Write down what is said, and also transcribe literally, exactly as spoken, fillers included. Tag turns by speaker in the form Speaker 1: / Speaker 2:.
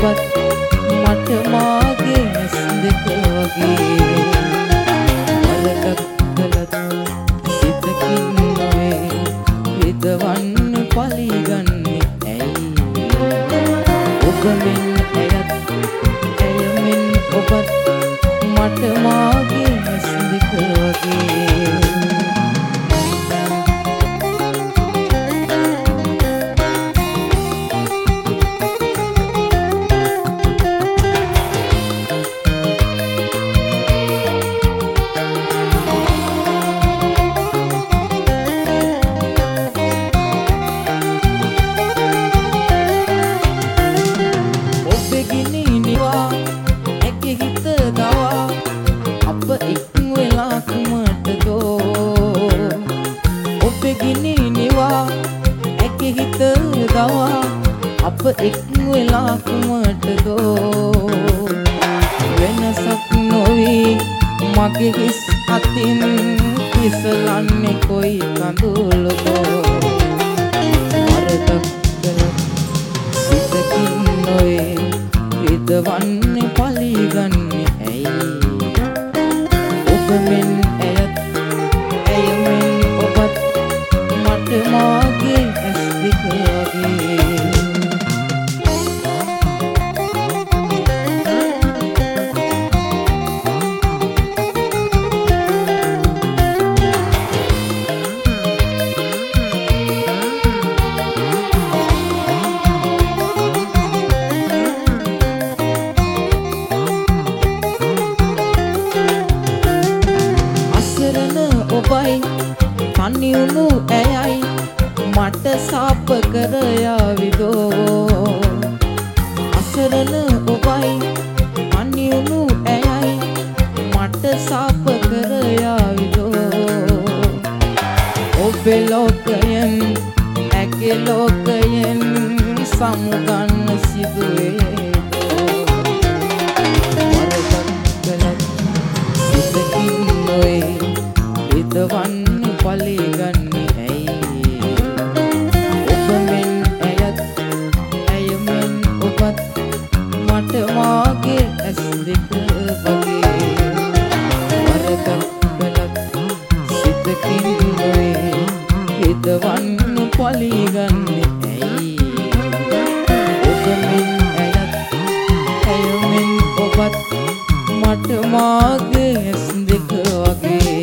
Speaker 1: ඔබත් මට මාගේ ඇස් දෙක වගේ වරදක් කළත් සිතකින් නොවේ හිතවන්න පලිගන්නේ ඇයි ඔබ මෙන් ඇයත් ඇය මෙන් ඔබත් මට මාගේ ඇස් දෙක වගේ අප එක් වෙලා කුමටදෝ වෙනසක් නොවී මගේ හිස් අතින් කිසලන්නේ කොයි කඳුළුදෝ වරදක් කළත් සිතකින් නොවේ හිතවන්නේ පලිගන්නේ ඇයි ඔබ මෙන් ඇයත් ඇය මෙන් ඔබත් මට මාගේ ඇස් දෙක වගේ තනිවුණු ඇයයි මට සාප කර යාවිදෝ අසරණ ඔබයි තනිවුණු ඇයයි මට සාප කර යාවිදෝ ඔබේ ලෝකයෙන් ඇගේ ලෝකයෙන් සමුගන්න සිදුවේ වරදක් කළත් සිතකින් නොවේ හිතවන්න පලිගන්නේ ඇයි ඔබ මෙන් ඇයත් ඇය මෙන් ඔබත් මට මාගේ ඇස් දෙක වගේ වරදක් කළත් සිතකින් නොවේ හිතවන්න පලිගන්නේ ඇයි ඔබ මෙන් ඇයත් ඇය මෙන් ඔබත් මට මාගේ ඇස් දෙක වගේ